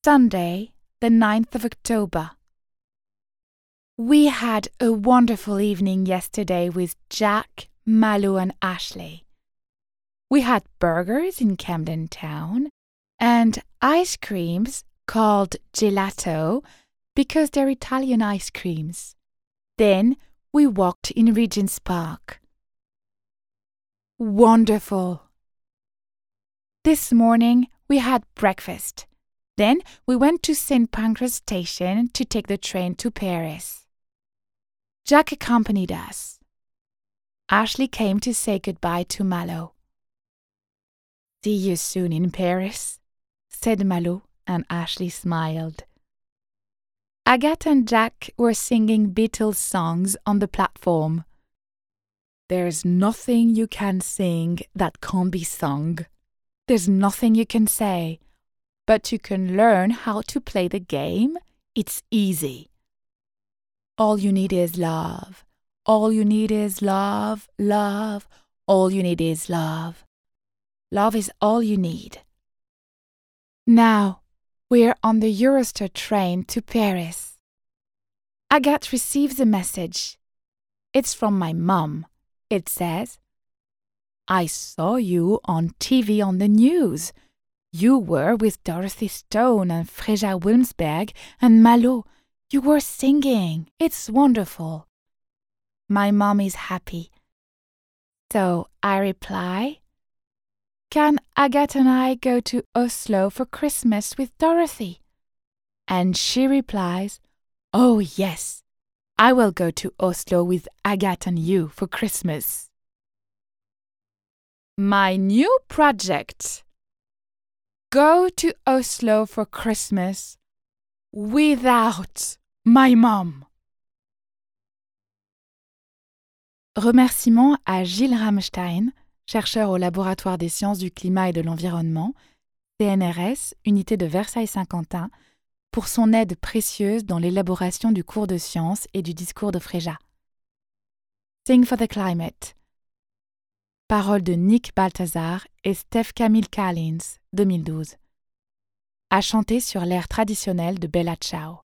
Sunday, the 9th of October. We had a wonderful evening yesterday with Jack, Malo and Ashley. We had burgers in Camden Town and ice creams called gelato because they're Italian ice creams. Then we walked in Regent's Park. Wonderful! This morning we had breakfast. Then we went to St. Pancras station to take the train to Paris. Jack accompanied us. Ashley came to say goodbye to Malo. "See you soon in Paris," said Malo, and Ashley smiled. Agathe and Jack were singing Beatles songs on the platform. There's nothing you can sing that can't be sung. There's nothing you can say, but you can learn how to play the game. It's easy. All you need is love. All you need is love, love. All you need is love. Love is all you need. Now, we're on the Eurostar train to Paris. Agathe receives a message. It's from my mum. It says, "I saw you on TV on the news. You were with Dorothy Stone and Freja Wilmsberg and Malo. You were singing. It's wonderful." My mom is happy. So I reply, "Can Agathe and I go to Oslo for Christmas with Dorothy?" And she replies, "Oh yes, I will go to Oslo with Agathe and you for Christmas." My new project. Go to Oslo for Christmas without my mom. Remerciements à Gilles Ramstein, chercheur au Laboratoire des sciences du climat et de l'environnement, CNRS, unité de Versailles-Saint-Quentin, pour son aide précieuse dans l'élaboration du cours de sciences et du discours de Freja. Sing for the Climate. Paroles de Nick Balthazar et Steph Camille Collins, 2012. À chanter sur l'air traditionnel de Bella Ciao.